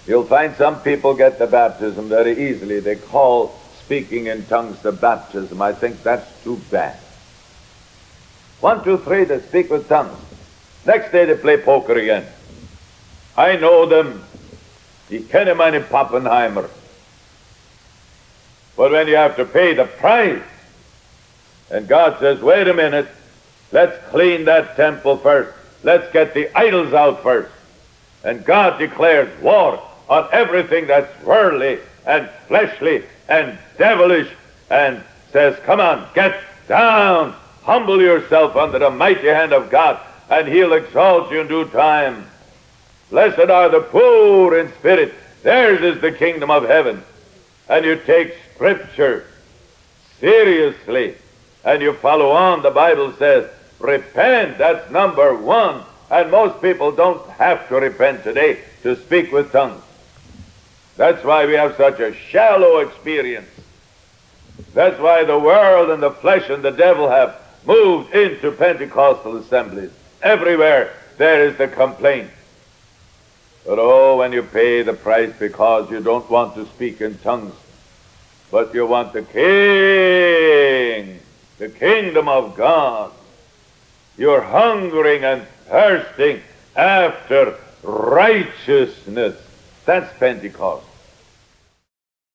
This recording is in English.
You'll find some people get the baptism very easily. They call speaking in tongues the baptism. I think that's too bad. 1, 2, 3, they speak with tongues. Next day they play poker again. I know them. Ich kenne meine Pappenheimer. But when you have to pay the price, and God says, wait a minute, let's clean that temple first. Let's get the idols out first. And God declares war on everything that's worldly and fleshly and devilish, and says, come on, get down, humble yourself under the mighty hand of God, and he'll exalt you in due time. Blessed are the poor in spirit, theirs is the kingdom of heaven. And you take Scripture seriously, and you follow on. The Bible says, repent, that's number one. And most people don't have to repent today to speak with tongues. That's why we have such a shallow experience. That's why the world and the flesh and the devil have moved into Pentecostal assemblies. Everywhere there is the complaint. But oh, when you pay the price because you don't want to speak in tongues, but you want the King, the kingdom of God, you're hungering and thirsting after righteousness. That's Pentecost.